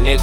nigga.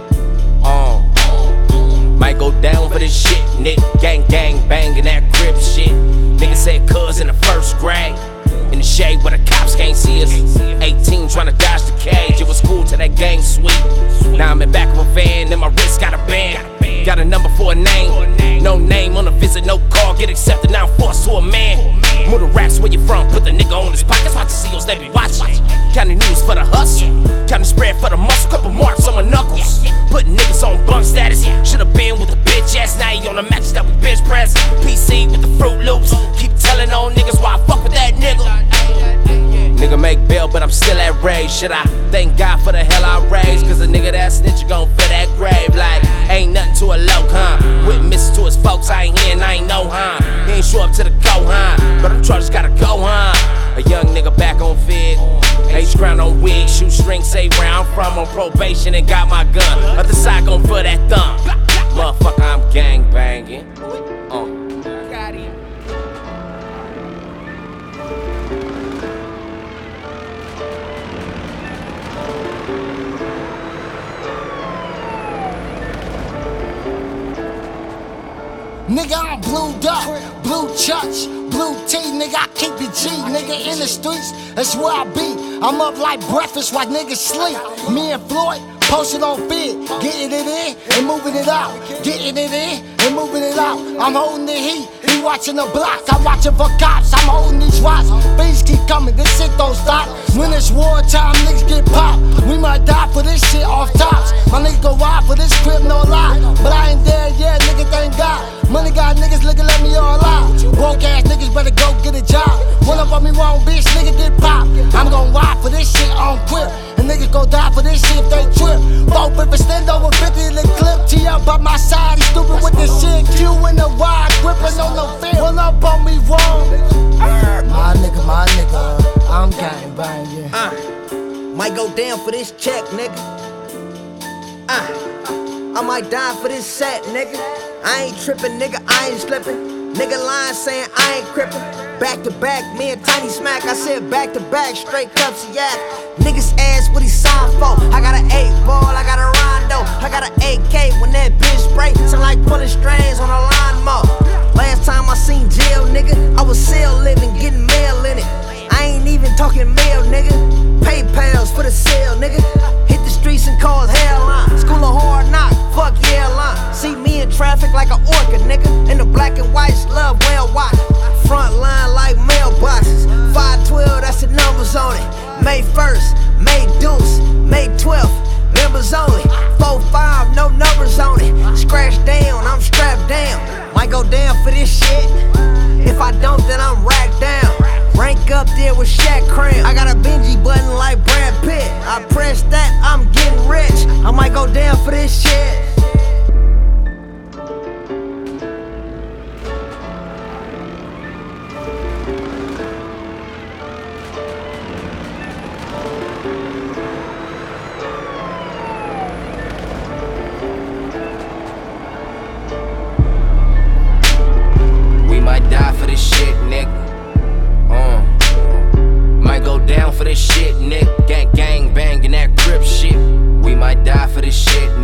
Might go down for this shit, nigga. Gang, gang, bangin' that crib shit. Nigga said cuz in the first grade. In the shade where the cops can't see us. 18 tryna dodge the cage. It was cool till that gang sweep. Now I'm in back of a van and my wrist got a band. Got a number for a name. No name on a visit, no call. Get accepted, now I'm forced to a man. Move the racks where you from, put the nigga on his pockets. Watch the CEOs, they be watching. Counting news for the hustle. Counting spread for the muscle. Couple marks on my knuckles. Putting niggas on bunk status. Should've been with the bitch ass. Now he on the match that we bench press. PC with the Fruit Loops. Keep telling on niggas why I fuck with that nigga. Nigga make bail, but I'm still at rage. Should I thank God for the hell I raised? Cause a nigga that snitch, you gon' fill that grave. Like, ain't nothing to a low, huh? Witness to his folks, I ain't here and I ain't know, huh? He ain't show up to the go, huh? But them charges gotta go, huh? A young nigga back on fig. H-crown on wig, shoestring, say where I'm from. On probation and got my gun. Other side gon' feel that thumb. Motherfucker, I'm gang banging. Nigga, I'm blued up, blue church, blue tea, nigga, I keep it G, nigga, in the streets, that's where I be. I'm up like breakfast while niggas sleep. Me and Floyd, posted on feed, getting it in and moving it out. Getting it in and moving it out. I'm holding the heat, he watching the block. I'm watching for cops, I'm holding these watch. Things keep coming, this shit don't stop. When it's wartime, niggas get popped. We might die for this shit off tops. My niggas go ride for this crib, no lie. But I ain't there yet, nigga, thank God. Money got niggas looking at me all out. Broke ass niggas better go get a job. One up on me wrong, bitch, nigga get popped. I'm gon' ride for this shit on quip. And niggas gon' die for this shit if they trip. Both if it stand over 50 in the clip. T up by my side, he stupid with this shit. Q in the ride, gripping on the field. One up on me wrong. My nigga, I'm gang banging. Might go down for this check, nigga. I might die for this set, nigga. I ain't trippin', nigga, I ain't slippin'. Nigga lying saying I ain't crippin'. Back to back, me and Tiny Smack. I said back to back, straight cups of yak. Niggas ask what he signed for. I got an 8-ball, I got a Rondo. I got an AK when that bitch spray. Sound like pulling strings on a lawnmower. Last time I seen jail, nigga, I was still living, getting mail in it. I ain't even talking mail, nigga. PayPals for the sale, nigga. Hit the streets and cause hell School of hard knock, fuck yeah line. See me in traffic like an orchid, nigga. And the black and whites love well watch. Front line like mailboxes. 512, that's the numbers on it. May 1st, May deuce, May 12th, members only. 4-5, no numbers on it. Scratch down, I'm strapped down. Might go down for this shit. If I don't, then I'm racked down. Rank up there with Shaq Cram. I got a Benji button like Brad Pitt. I press that, I'm getting rich. I might go down for this shit. We might die for this shit, nigga. Might go down for this shit, nigga. Gang banging that grip shit. We might die for this shit.